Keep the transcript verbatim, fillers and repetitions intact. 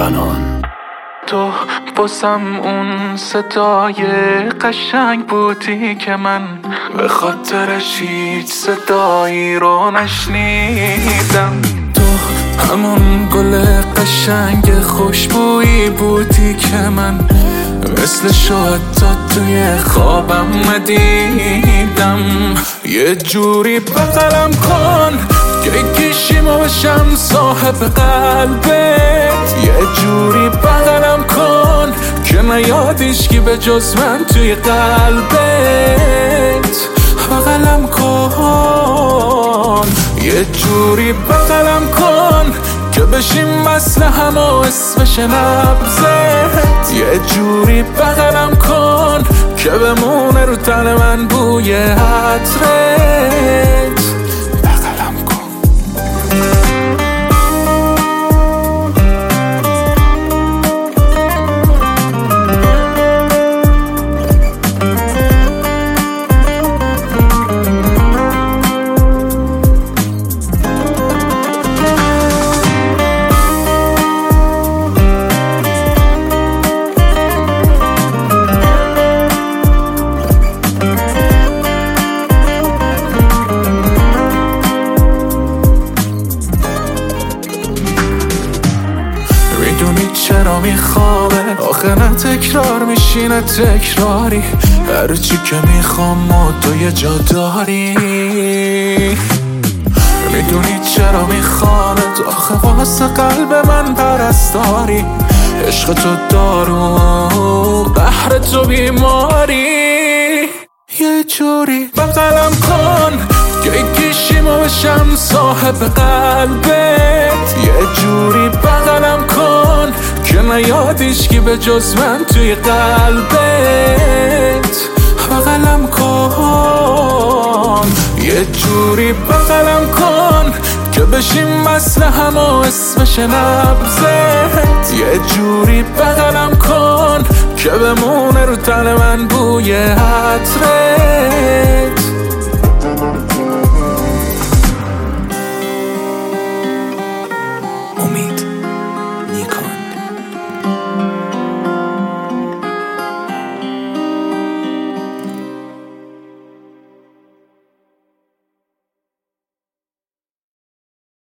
زنان. تو باسم اون صدای قشنگ بودی که من به خاطرش هیچ صدایی رو نشنیدم. تو همون گل قشنگ خوشبویی بودی که من مثل شد تا توی خوابم ندیدم. یه جوری بغلم کن که کشیمو بشم صاحب قلبت. یه جوری بغلم کن که نیادیش کی به جز من توی قلبت. بغلم کن یه جوری بغلم کن که بشیم مثل هم و اسمش نبزت. یه جوری بغلم کن که بمونه رو تن من بوی عطرت. بغلم کن. میدونی چرا میخوابه آخه نه تکرار میشینه تکراری. هرچی که میخوام و تو یه جا داری. میدونی چرا میخوانه آخه واسه قلب من پرستاری. عشق تو دارو قهر تو بیماری. یه جوری بغلم کن که کشیمو بشم صاحب قلبت. یه جوری بغلم کن که نیادیش کی به جز من توی قلبت. بغلم کن یه جوری بغلم کن که بشیم مثل هم و اسمش نبزت. یه جوری بغلم کن که بمونه رو تن من بوی عطرت.